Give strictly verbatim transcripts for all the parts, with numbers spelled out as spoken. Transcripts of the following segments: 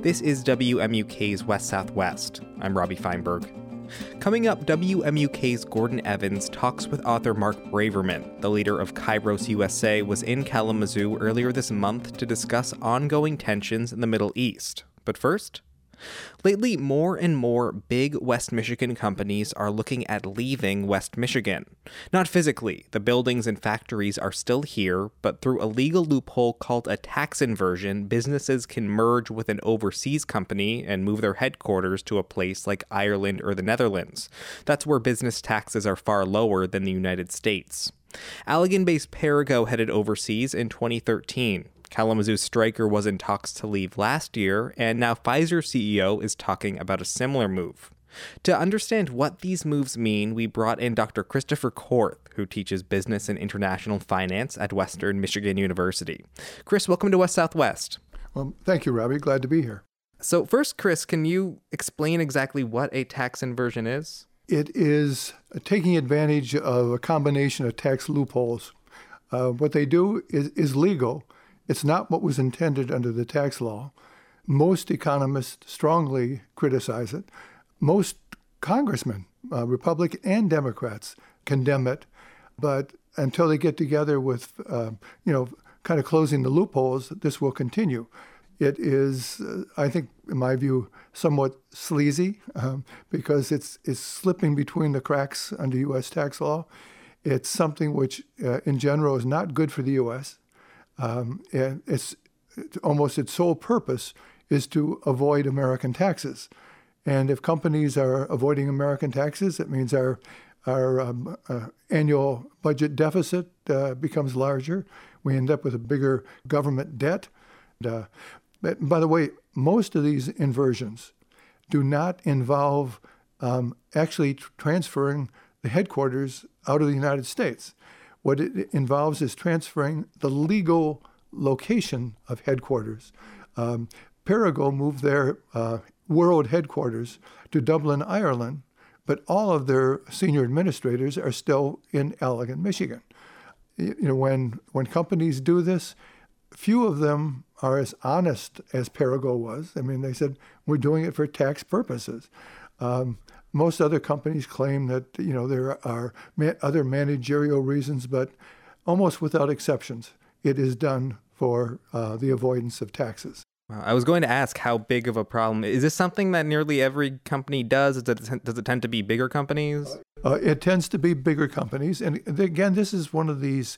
This is W M U K's West Southwest. I'm Robbie Feinberg. Coming up, W M U K's Gordon Evans talks with author Mark Braverman. The leader of Kairos U S A was in Kalamazoo earlier this month to discuss ongoing tensions in the Middle East. But first, lately, more and more big West Michigan companies are looking at leaving West Michigan. Not physically, the buildings and factories are still here, but through a legal loophole called a tax inversion, businesses can merge with an overseas company and move their headquarters to a place like Ireland or the Netherlands. That's where business taxes are far lower than the United States. Allegan-based Perrigo headed overseas in twenty thirteen. Kalamazoo Stryker was in talks to leave last year, and now Pfizer C E O is talking about a similar move. To understand what these moves mean, we brought in Doctor Christopher Korth, who teaches business and international finance at Western Michigan University. Chris, welcome to West Southwest. Well, thank you, Robbie. Glad to be here. So first, Chris, can you explain exactly what a tax inversion is? It is taking advantage of a combination of tax loopholes. Uh, what they do is, is legal. It's not what was intended under the tax law. Most economists strongly criticize it. Most congressmen, uh, Republican and Democrats, condemn it. But until they get together with, uh, you know, kind of closing the loopholes, this will continue. It is, uh, I think, in my view, somewhat sleazy um, because it's, it's slipping between the cracks under U S tax law. It's something which, uh, in general, is not good for the U S Um, and it's, it's almost its sole purpose is to avoid American taxes. And if companies are avoiding American taxes, it means our our um, uh, annual budget deficit uh, becomes larger. We end up with a bigger government debt. And, uh, but by the way, most of these inversions do not involve um, actually tr- transferring the headquarters out of the United States. What it involves is transferring the legal location of headquarters. Um, Perrigo moved their uh, world headquarters to Dublin, Ireland, but all of their senior administrators are still in Allegan, Michigan. You know, when when companies do this, few of them are as honest as Perrigo was. I mean, they said, we're doing it for tax purposes. Um, Most other companies claim that, you know, there are ma- other managerial reasons, but almost without exceptions, it is done for uh, the avoidance of taxes. I was going to ask how big of a problem. Is this something that nearly every company does? Does it, does it tend to be bigger companies? Uh, it tends to be bigger companies. And again, this is one of these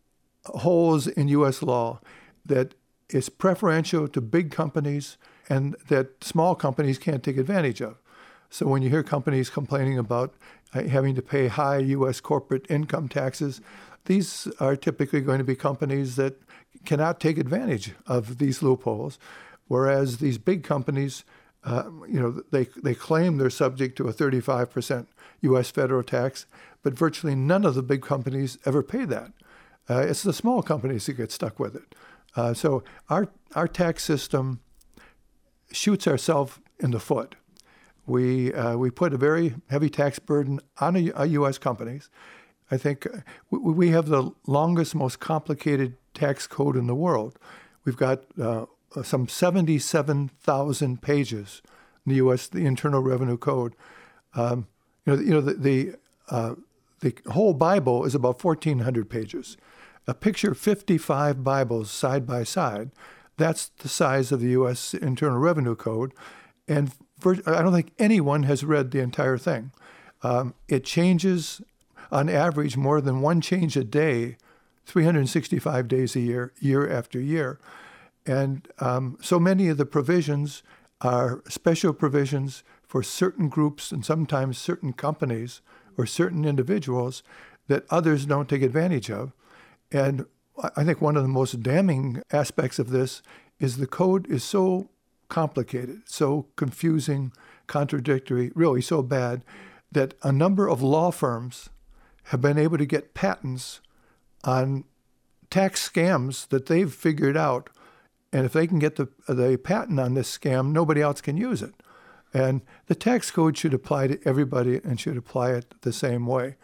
holes in U S law that is preferential to big companies and that small companies can't take advantage of. So when you hear companies complaining about having to pay high U S corporate income taxes, these are typically going to be companies that cannot take advantage of these loopholes, whereas these big companies, uh, you know, they they claim they're subject to a thirty-five percent U S federal tax, but virtually none of the big companies ever pay that. Uh, it's the small companies that get stuck with it. Uh, so our our tax system shoots ourselves in the foot. We uh, we put a very heavy tax burden on a, a U S companies. I think we, we have the longest, most complicated tax code in the world. We've got uh, some seventy-seven thousand pages in the U S, the Internal Revenue Code. Um, you know, you know the the, uh, the whole Bible is about fourteen hundred pages. A picture fifty-five Bibles side by side. That's the size of the U S Internal Revenue Code, and I don't think anyone has read the entire thing. Um, it changes, on average, more than one change a day, three hundred sixty-five days a year, year after year. And um, so many of the provisions are special provisions for certain groups and sometimes certain companies or certain individuals that others don't take advantage of. And I think one of the most damning aspects of this is the code is so complicated, so confusing, contradictory, really so bad, that a number of law firms have been able to get patents on tax scams that they've figured out. And if they can get the, the patent on this scam, nobody else can use it. And the tax code should apply to everybody and should apply it the same way.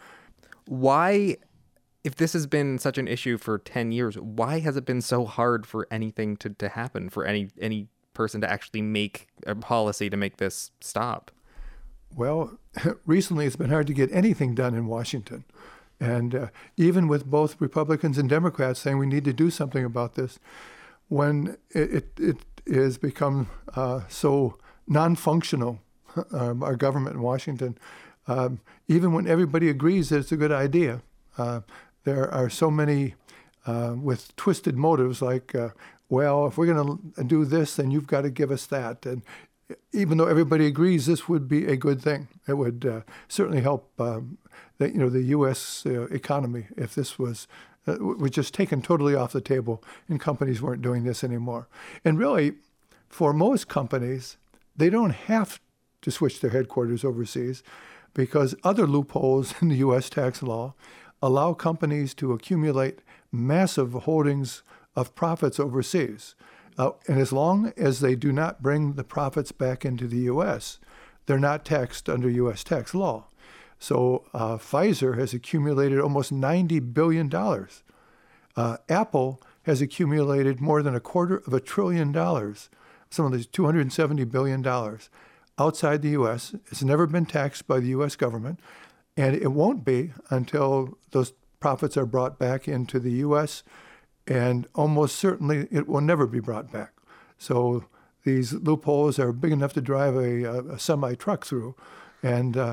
Why, if this has been such an issue for ten years, why has it been so hard for anything to, to happen, for any any person to actually make a policy to make this stop? Well, recently it's been hard to get anything done in Washington. And uh, even with both Republicans and Democrats saying we need to do something about this, when it, it, it has become uh, so non-functional, um, our government in Washington, um, even when everybody agrees that it's a good idea, uh, there are so many uh, with twisted motives like, uh, well, if we're going to do this, then you've got to give us that. And even though everybody agrees this would be a good thing, it would uh, certainly help um, the, you know, the U S uh, economy if this was uh, was just taken totally off the table and companies weren't doing this anymore. And really, for most companies, they don't have to switch their headquarters overseas because other loopholes in the U S tax law allow companies to accumulate massive holdings of profits overseas. Uh, and as long as they do not bring the profits back into the U S, they're not taxed under U S tax law. So uh, Pfizer has accumulated almost ninety billion dollars. Uh, Apple has accumulated more than a quarter of a trillion dollars, some of these two hundred seventy billion dollars outside the U S. It's never been taxed by the U S government, and it won't be until those profits are brought back into the U S, and almost certainly it will never be brought back. So these loopholes are big enough to drive a, a, a semi-truck through. And uh,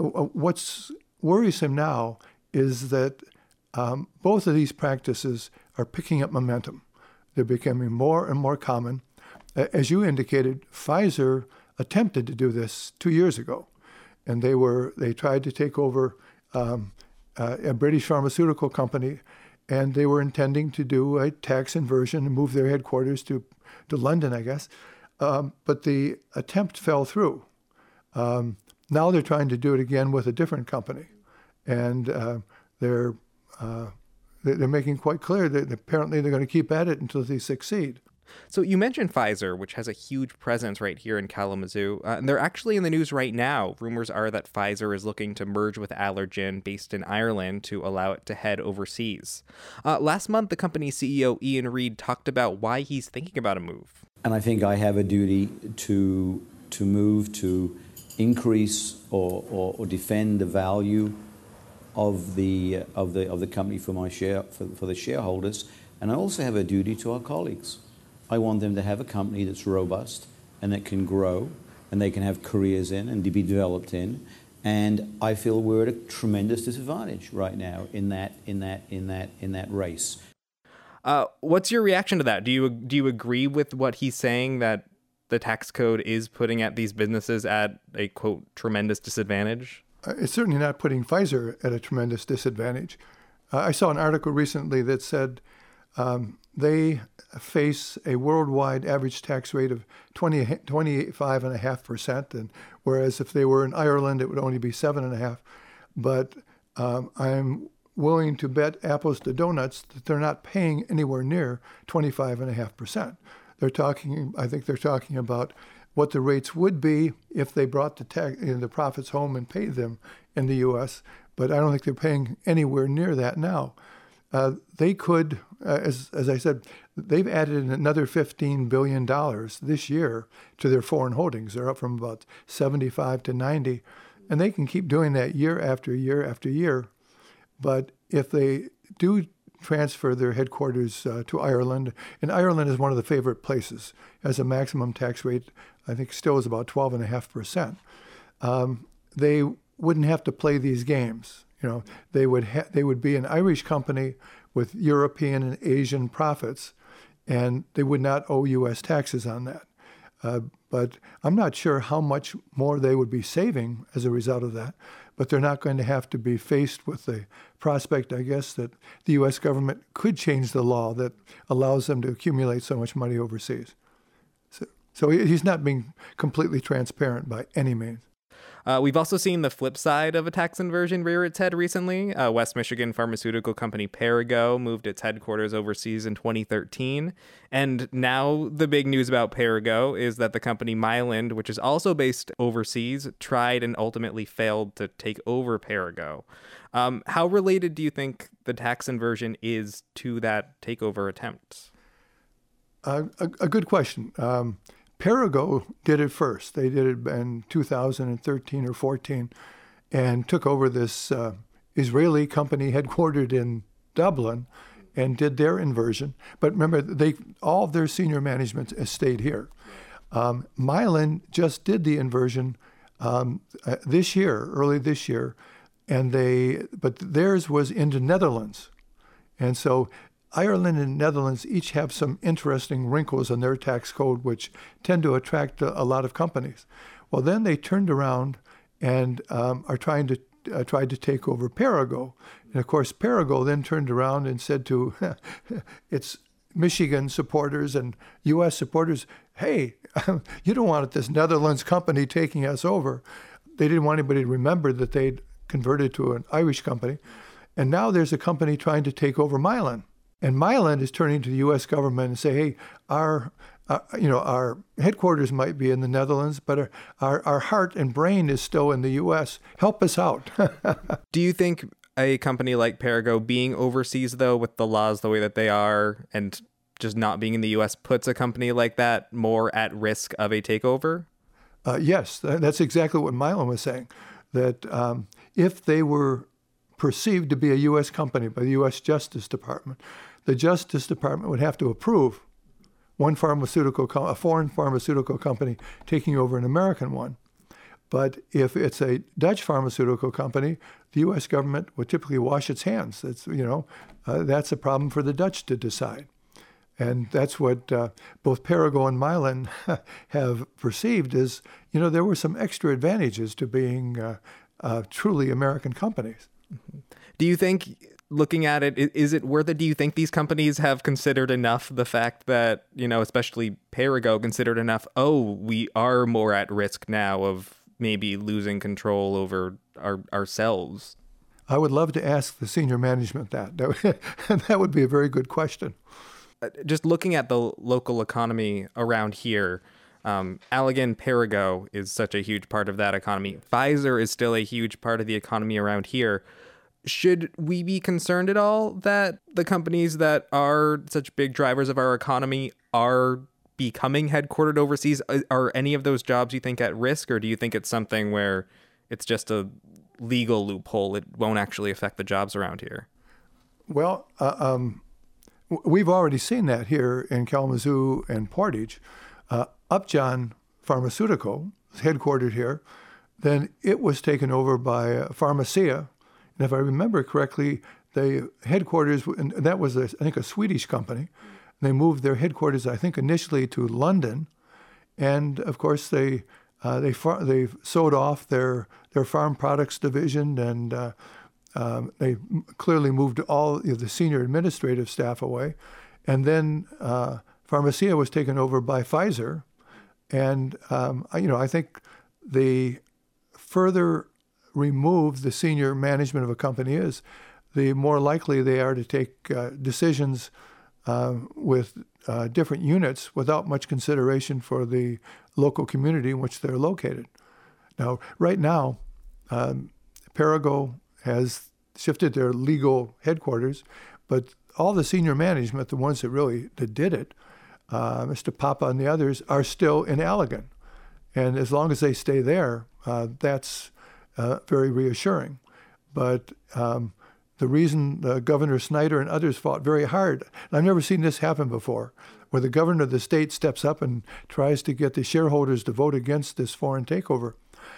what's worrisome now is that um, both of these practices are picking up momentum. They're becoming more and more common. As you indicated, Pfizer attempted to do this two years ago, and they were they tried to take over um, uh, a British pharmaceutical company, and they were intending to do a tax inversion and move their headquarters to, to London, I guess. Um, but the attempt fell through. Um, now they're trying to do it again with a different company, and uh, they're uh, they're making quite clear that apparently they're going to keep at it until they succeed. So you mentioned Pfizer, which has a huge presence right here in Kalamazoo, uh, and they're actually in the news right now. Rumors are that Pfizer is looking to merge with Allergan, based in Ireland, to allow it to head overseas. Uh, last month, the company's C E O, Ian Reid, talked about why he's thinking about a move. And I think I have a duty to to move to increase or, or, or defend the value of the of the of the company for my share for, for the shareholders, and I also have a duty to our colleagues. I want them to have a company that's robust and that can grow and they can have careers in and to be developed in. And I feel we're at a tremendous disadvantage right now in that in that in that in that race. Uh, what's your reaction to that? Do you do you agree with what he's saying, that the tax code is putting at these businesses at a, quote, tremendous disadvantage? Uh, it's certainly not putting Pfizer at a tremendous disadvantage. Uh, I saw an article recently that said um, they face a worldwide average tax rate of twenty, twenty-five point five percent, and whereas if they were in Ireland, it would only be seven point five. But um, I'm willing to bet apples to donuts that they're not paying anywhere near twenty-five point five percent. They're talking, I think they're talking about what the rates would be if they brought the tax, you know, the profits home and paid them in the U S, but I don't think they're paying anywhere near that now. Uh, they could, uh, as as I said, they've added another fifteen billion dollars this year to their foreign holdings. They're up from about seventy-five to ninety, and they can keep doing that year after year after year. But if they do transfer their headquarters uh, to Ireland, and Ireland is one of the favorite places, has a maximum tax rate, I think still is about twelve point five percent, um, they wouldn't have to play these games. You know, they would ha- they would be an Irish company with European and Asian profits, and they would not owe U S taxes on that. Uh, but I'm not sure how much more they would be saving as a result of that. But they're not going to have to be faced with the prospect, I guess, that the U S government could change the law that allows them to accumulate so much money overseas. So, so he's not being completely transparent by any means. Uh, we've also seen the flip side of a tax inversion rear its head recently. Uh, West Michigan pharmaceutical company Perrigo moved its headquarters overseas in twenty thirteen. And now the big news about Perrigo is that the company Mylan, which is also based overseas, tried and ultimately failed to take over Perrigo. Um, how related do you think the tax inversion is to that takeover attempt? Uh, a, a good question. Um, Perrigo did it first. They did it in two thousand thirteen or fourteen and took over this uh, Israeli company headquartered in Dublin and did their inversion. But remember, they all of their senior management stayed here. Um, Mylan just did the inversion um, uh, this year, early this year, and they but theirs was in the Netherlands. And so Ireland and Netherlands each have some interesting wrinkles in their tax code which tend to attract a, a lot of companies. Well, then they turned around and um, are trying to uh, tried to take over Perrigo. And of course, Perrigo then turned around and said to its Michigan supporters and U S supporters, hey, you don't want this Netherlands company taking us over. They didn't want anybody to remember that they'd converted to an Irish company. And now there's a company trying to take over Mylan. And Mylan is turning to the U S government and say, hey, our uh, you know, our headquarters might be in the Netherlands, but our, our, our heart and brain is still in the U S. Help us out. Do you think a company like Perrigo being overseas, though, with the laws the way that they are and just not being in the U S puts a company like that more at risk of a takeover? Uh, yes, that's exactly what Mylan was saying, that um, if they were perceived to be a U S company by the U S Justice Department, the Justice Department would have to approve one pharmaceutical, co- a foreign pharmaceutical company taking over an American one. But if it's a Dutch pharmaceutical company, the U S government would typically wash its hands. That's, you know, uh, that's a problem for the Dutch to decide. And that's what uh, both Perrigo and Mylan have perceived is, you know, there were some extra advantages to being uh, uh, truly American companies. Do you think, looking at it, is it worth it? Do you think these companies have considered enough the fact that, you know, especially Perrigo considered enough, oh, we are more at risk now of maybe losing control over our, ourselves? I would love to ask the senior management that. That would, that would be a very good question. Just looking at the local economy around here, um, Allergan Perrigo is such a huge part of that economy. Pfizer is still a huge part of the economy around here. Should we be concerned at all that the companies that are such big drivers of our economy are becoming headquartered overseas? Are any of those jobs, you think, at risk, or do you think it's something where it's just a legal loophole? It won't actually affect the jobs around here? Well, uh, um, we've already seen that here in Kalamazoo and Portage. Uh, Upjohn Pharmaceutical is headquartered here. Then it was taken over by uh, Pharmacia. And if I remember correctly, the headquarters, and that was, a, I think, a Swedish company. They moved their headquarters, I think, initially to London. And, of course, they uh, they far, they sold off their, their farm products division, and uh, um, they clearly moved all you know, the senior administrative staff away. And then uh, Pharmacia was taken over by Pfizer. And, um, you know, I think the further removed the senior management of a company is, the more likely they are to take uh, decisions uh, with uh, different units without much consideration for the local community in which they're located. Now, right now, um, Perrigo has shifted their legal headquarters, but all the senior management, the ones that really that did it, uh, Mister Papa and the others, are still in Allergan. And as long as they stay there, uh, that's uh, very reassuring. But um, the reason uh, Governor Snyder and others fought very hard, and I've never seen this happen before, where the governor of the state steps up and tries to get the shareholders to vote against this foreign takeover,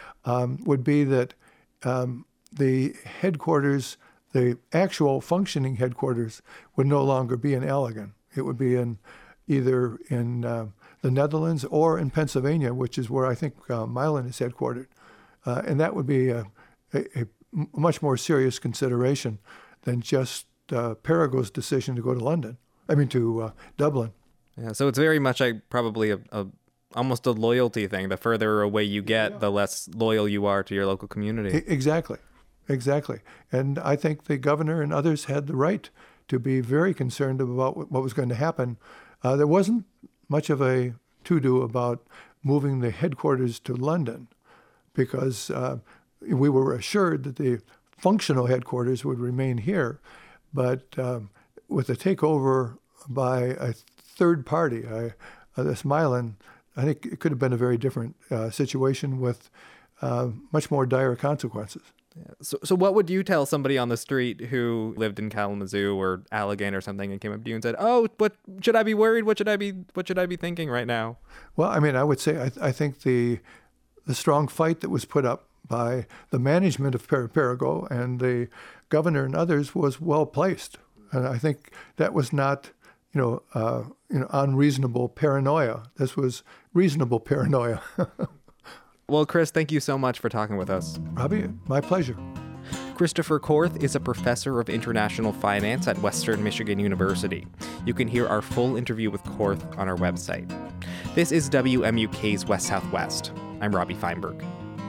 um, would be that um, the headquarters, the actual functioning headquarters, would no longer be in Allergan. It would be in either in uh, the Netherlands or in Pennsylvania, which is where I think uh, Mylan is headquartered. Uh, and that would be a, a, a much more serious consideration than just uh, Perrigo's decision to go to London, I mean to uh, Dublin. Yeah, so it's very much like probably a, a almost a loyalty thing. The further away you get, yeah. the less loyal you are to your local community. I- exactly, exactly. And I think the governor and others had the right to be very concerned about what was going to happen. Uh, there wasn't much of a to-do about moving the headquarters to London, because uh, we were assured that the functional headquarters would remain here. But um, with the takeover by a third party, I, uh, this Mylan, I think it could have been a very different uh, situation with uh, much more dire consequences. Yeah. So, so what would you tell somebody on the street who lived in Kalamazoo or Allegan or something and came up to you and said, "Oh, what should I be worried? What should I be? What should I be thinking right now?" Well, I mean, I would say I, th- I think the the strong fight that was put up by the management of Perigord and the governor and others was well placed, and I think that was not, you know, uh, you know, unreasonable paranoia. This was reasonable paranoia. Well, Chris, thank you so much for talking with us. Robbie, my pleasure. Christopher Korth is a professor of international finance at Western Michigan University. You can hear our full interview with Korth on our website. This is W M U K's West Southwest. I'm Robbie Feinberg.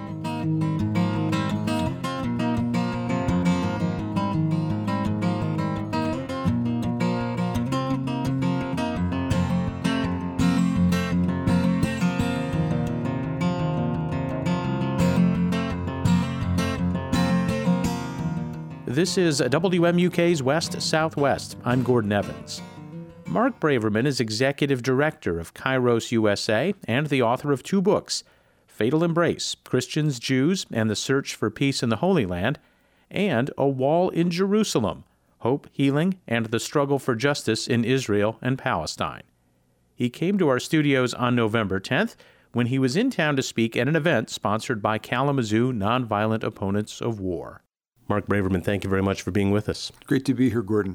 This is W M U K's West Southwest. I'm Gordon Evans. Mark Braverman is Executive Director of Kairos U S A and the author of two books, Fatal Embrace, Christians, Jews, and the Search for Peace in the Holy Land, and A Wall in Jerusalem, Hope, Healing, and the Struggle for Justice in Israel and Palestine. He came to our studios on November tenth when he was in town to speak at an event sponsored by Kalamazoo Nonviolent Opponents of War. Mark Braverman, thank you very much for being with us. Great to be here, Gordon.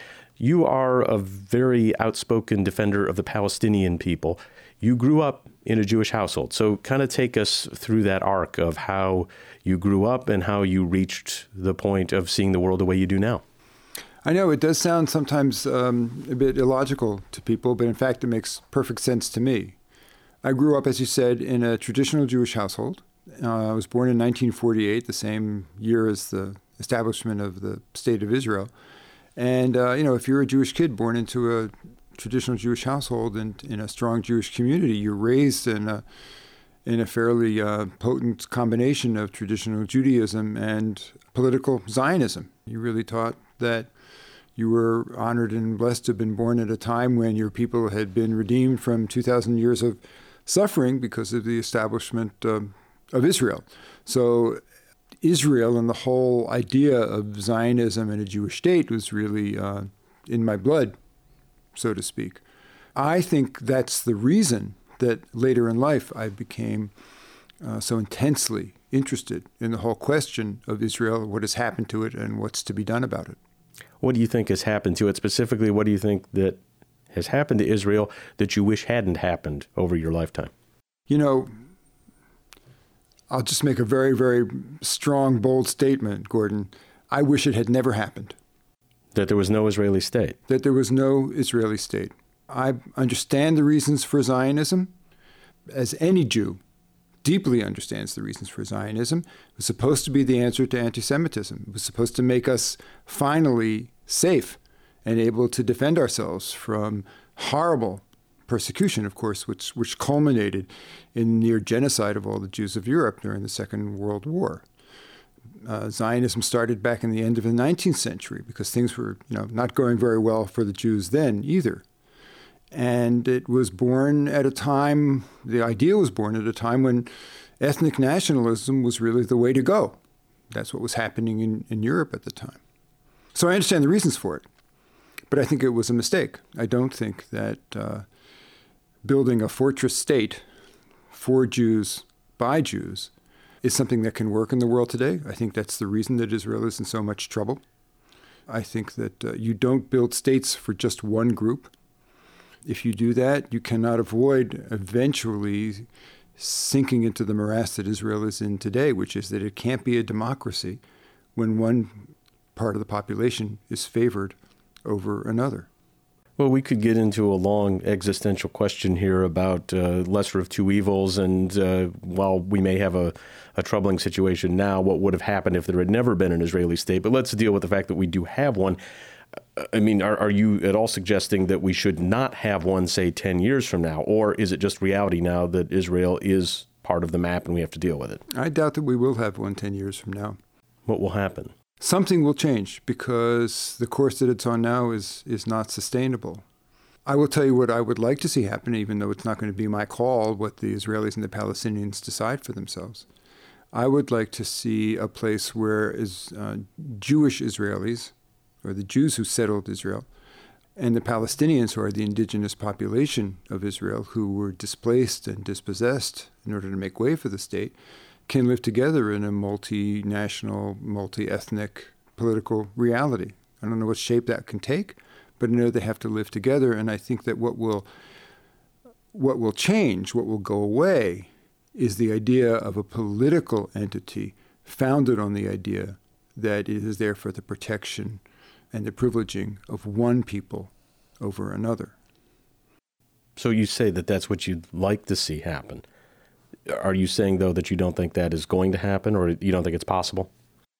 You are a very outspoken defender of the Palestinian people. You grew up in a Jewish household, so kind of take us through that arc of how you grew up and how you reached the point of seeing the world the way you do now. I know it does sound sometimes um, a bit illogical to people, but in fact it makes perfect sense to me. I grew up, as you said, in a traditional Jewish household. Uh, I was born in nineteen forty-eight, the same year as the establishment of the State of Israel. And, uh, you know, if you're a Jewish kid born into a traditional Jewish household and in a strong Jewish community, you're raised in a, in a fairly uh, potent combination of traditional Judaism and political Zionism. You really taught that you were honored and blessed to have been born at a time when your people had been redeemed from two thousand years of suffering because of the establishment um, of Israel. So Israel and the whole idea of Zionism and a Jewish state was really uh, in my blood, so to speak. I think that's the reason that later in life I became uh, so intensely interested in the whole question of Israel, what has happened to it, and what's to be done about it. What do you think has happened to it? Specifically, what do you think that has happened to Israel that you wish hadn't happened over your lifetime? You know, I'll just make a very, very strong, bold statement, Gordon. I wish it had never happened. That there was no Israeli state. That there was no Israeli state. I understand the reasons for Zionism, as any Jew deeply understands the reasons for Zionism. It was supposed to be the answer to anti-Semitism. It was supposed to make us finally safe and able to defend ourselves from horrible persecution, of course, which which culminated in near genocide of all the Jews of Europe during the Second World War. Uh, Zionism started back in the end of the nineteenth century because things were, you know, not going very well for the Jews then either. And it was born at a time, the idea was born at a time when ethnic nationalism was really the way to go. That's what was happening in, in Europe at the time. So I understand the reasons for it, but I think it was a mistake. I don't think that uh, building a fortress state for Jews by Jews is something that can work in the world today. I think that's the reason that Israel is in so much trouble. I think that uh, you don't build states for just one group. If you do that, you cannot avoid eventually sinking into the morass that Israel is in today, which is that it can't be a democracy when one part of the population is favored over another. Well, we could get into a long existential question here about uh, lesser of two evils, and uh, while we may have a, a troubling situation now, what would have happened if there had never been an Israeli state? But let's deal with the fact that we do have one. I mean, are, are you at all suggesting that we should not have one, say, ten years from now? Or is it just reality now that Israel is part of the map and we have to deal with it? I doubt that we will have one ten years from now. What will happen? Something will change because the course that it's on now is, is not sustainable. I will tell you what I would like to see happen, even though it's not going to be my call, what the Israelis and the Palestinians decide for themselves. I would like to see a place where is uh, Jewish Israelis, or the Jews who settled Israel, and the Palestinians, who are the indigenous population of Israel, who were displaced and dispossessed in order to make way for the state, can live together in a multinational, multi-ethnic political reality. I don't know what shape that can take, but I know they have to live together. And I think that what will what will change, what will go away, is the idea of a political entity founded on the idea that it is there for the protection and the privileging of one people over another. So you say that that's what you'd like to see happen. Are you saying, though, that you don't think that is going to happen, or you don't think it's possible?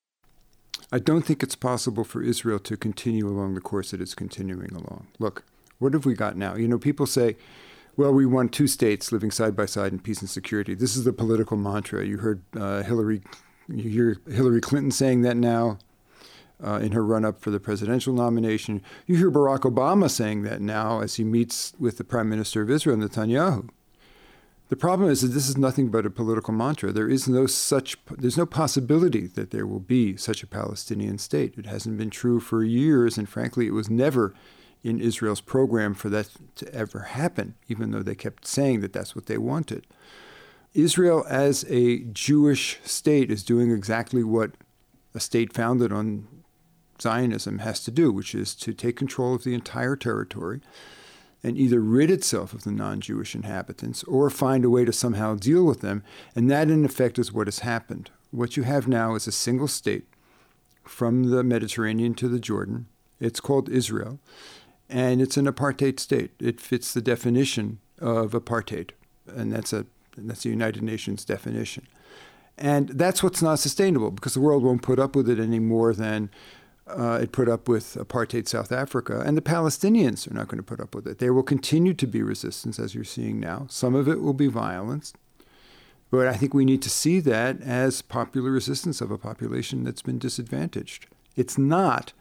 I don't think it's possible for Israel to continue along the course that it's continuing along. Look, what have we got now? You know, people say, well, we want two states living side by side in peace and security. This is the political mantra. You heard uh, Hillary, you hear Hillary Clinton saying that now uh, in her run-up for the presidential nomination. You hear Barack Obama saying that now as he meets with the Prime Minister of Israel, Netanyahu. The problem is that this is nothing but a political mantra. There is no such, there's no possibility that there will be such a Palestinian state. It hasn't been true for years, and frankly, it was never in Israel's program for that to ever happen, even though they kept saying that that's what they wanted. Israel as a Jewish state is doing exactly what a state founded on Zionism has to do, which is to take control of the entire territory and either rid itself of the non-Jewish inhabitants or find a way to somehow deal with them. And that, in effect, is what has happened. What you have now is a single state from the Mediterranean to the Jordan. It's called Israel, and it's an apartheid state. It fits the definition of apartheid, and that's a that's the United Nations definition. And that's what's not sustainable, because the world won't put up with it any more than Uh, it put up with apartheid South Africa, and the Palestinians are not going to put up with it. There will continue to be resistance, as you're seeing now. Some of it will be violence, but I think we need to see that as popular resistance of a population that's been disadvantaged. It's not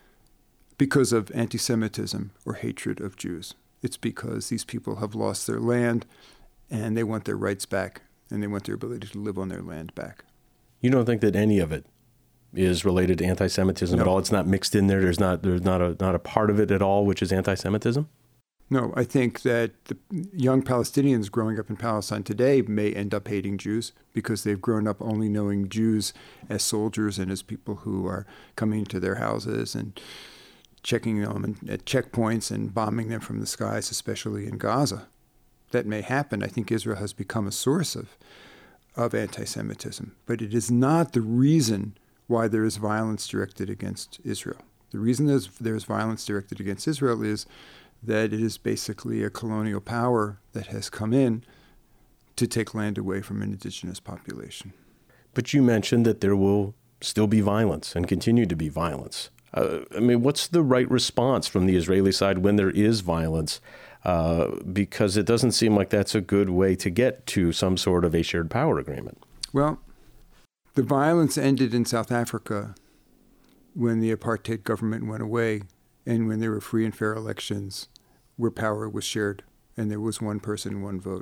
because of anti-Semitism or hatred of Jews. It's because these people have lost their land, and they want their rights back, and they want their ability to live on their land back. You don't think that any of it is related to anti-Semitism No. at all? It's not mixed in there. There's not there's not a not a part of it at all which is anti-Semitism? No, I think that the young Palestinians growing up in Palestine today may end up hating Jews because they've grown up only knowing Jews as soldiers and as people who are coming to their houses and checking them at checkpoints and bombing them from the skies, especially in Gaza. That may happen. I think Israel has become a source of, of anti-Semitism, but it is not the reason why there is violence directed against Israel. The reason there's, there's violence directed against Israel is that it is basically a colonial power that has come in to take land away from an indigenous population. But you mentioned that there will still be violence and continue to be violence. Uh, I mean, what's the right response from the Israeli side when there is violence? Uh, because it doesn't seem like that's a good way to get to some sort of a shared power agreement. Well, the violence ended in South Africa when the apartheid government went away and when there were free and fair elections where power was shared and there was one person, one vote.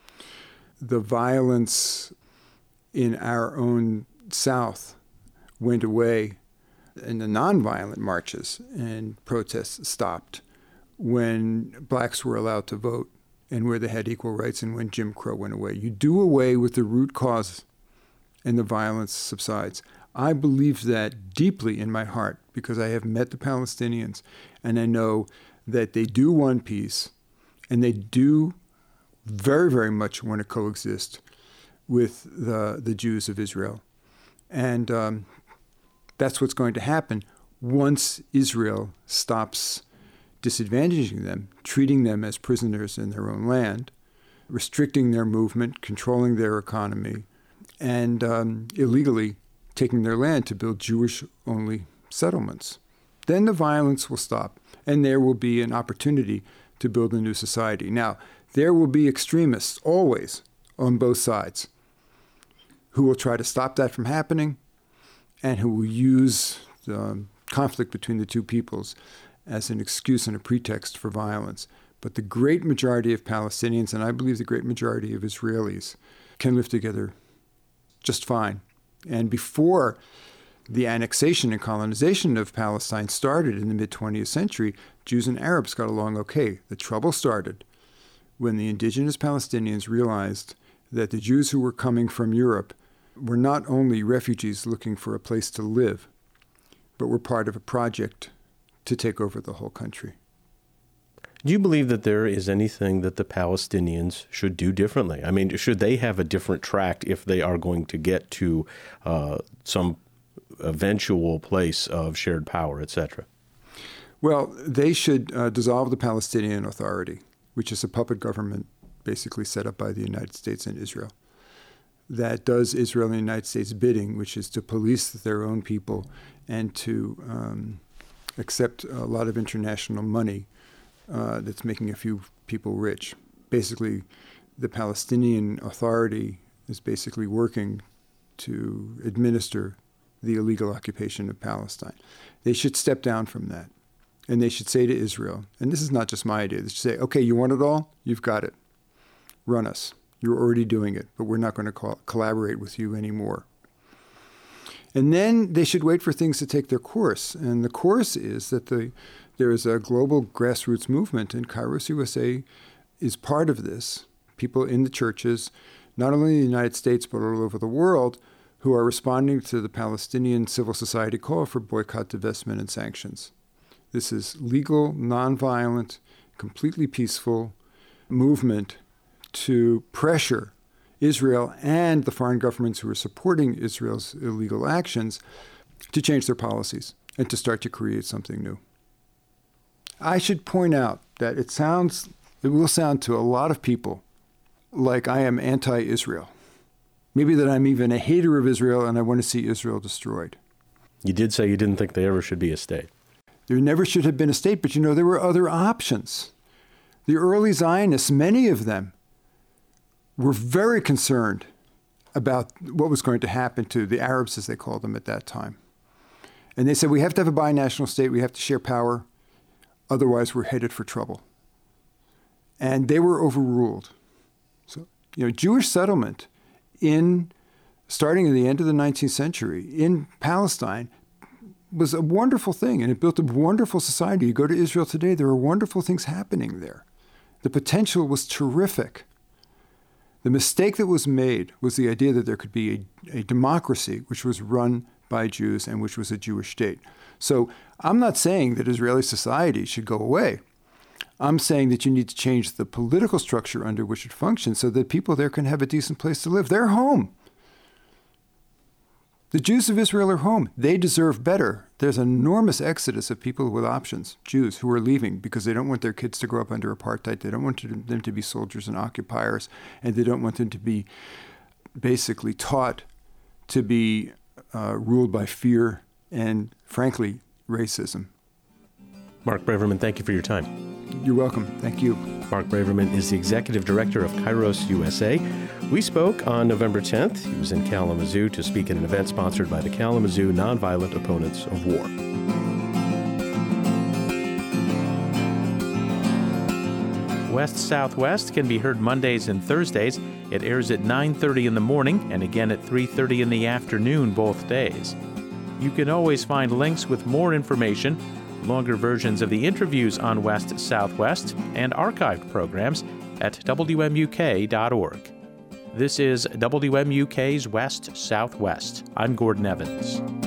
The violence in our own South went away and the nonviolent marches and protests stopped when blacks were allowed to vote and where they had equal rights and when Jim Crow went away. You do away with the root cause and the violence subsides. I believe that deeply in my heart because I have met the Palestinians and I know that they do want peace and they do very, very much want to coexist with the, the Jews of Israel. And um, that's what's going to happen once Israel stops disadvantaging them, treating them as prisoners in their own land, restricting their movement, controlling their economy, and um, illegally taking their land to build Jewish-only settlements. Then the violence will stop, and there will be an opportunity to build a new society. Now, there will be extremists always on both sides who will try to stop that from happening and who will use the conflict between the two peoples as an excuse and a pretext for violence. But the great majority of Palestinians, and I believe the great majority of Israelis, can live together just fine. And before the annexation and colonization of Palestine started in the mid-twentieth century, Jews and Arabs got along okay. The trouble started when the indigenous Palestinians realized that the Jews who were coming from Europe were not only refugees looking for a place to live, but were part of a project to take over the whole country. Do you believe that there is anything that the Palestinians should do differently? I mean, should they have a different track if they are going to get to uh, some eventual place of shared power, et cetera? Well, they should uh, dissolve the Palestinian Authority, which is a puppet government basically set up by the United States and Israel, that does Israel and the United States bidding, which is to police their own people and to um, accept a lot of international money uh, that's making a few people rich. Basically, the Palestinian Authority is basically working to administer the illegal occupation of Palestine. They should step down from that. And they should say to Israel, and this is not just my idea, they should say, okay, you want it all? You've got it. Run us. You're already doing it, but we're not going to co- collaborate with you anymore. And then they should wait for things to take their course. And the course is that the, there is a global grassroots movement, and Kairos U S A is part of this. People in the churches, not only in the United States, but all over the world, who are responding to the Palestinian civil society call for boycott, divestment, and sanctions. This is legal, nonviolent, completely peaceful movement to pressure Israel and the foreign governments who are supporting Israel's illegal actions to change their policies and to start to create something new. I should point out that it sounds, it will sound to a lot of people like I am anti-Israel. Maybe that I'm even a hater of Israel and I want to see Israel destroyed. You did say you didn't think there ever should be a state. There never should have been a state, but you know, there were other options. The early Zionists, many of them, were very concerned about what was going to happen to the Arabs, as they called them at that time. And they said, we have to have a binational state, we have to share power, otherwise we're headed for trouble. And they were overruled. So, you know, Jewish settlement in, starting at the end of the nineteenth century in Palestine was a wonderful thing, and it built a wonderful society. You go to Israel today, there are wonderful things happening there. The potential was terrific. The mistake that was made was the idea that there could be a, a democracy which was run by Jews and which was a Jewish state. So I'm not saying that Israeli society should go away. I'm saying that you need to change the political structure under which it functions so that people there can have a decent place to live. They're home. The Jews of Israel are home. They deserve better. There's an enormous exodus of people with options, Jews who are leaving because they don't want their kids to grow up under apartheid. They don't want to, them to be soldiers and occupiers, and they don't want them to be basically taught to be uh, ruled by fear and, frankly, racism. Mark Braverman, thank you for your time. You're welcome. Thank you. Mark Braverman is the executive director of Kairos U S A. We spoke on November tenth. He was in Kalamazoo to speak at an event sponsored by the Kalamazoo Nonviolent Opponents of War. West Southwest can be heard Mondays and Thursdays. It airs at nine thirty in the morning and again at three thirty in the afternoon both days. You can always find links with more information, longer versions of the interviews on West Southwest, and archived programs at W M U K dot org. This is W M U K's West Southwest. I'm Gordon Evans.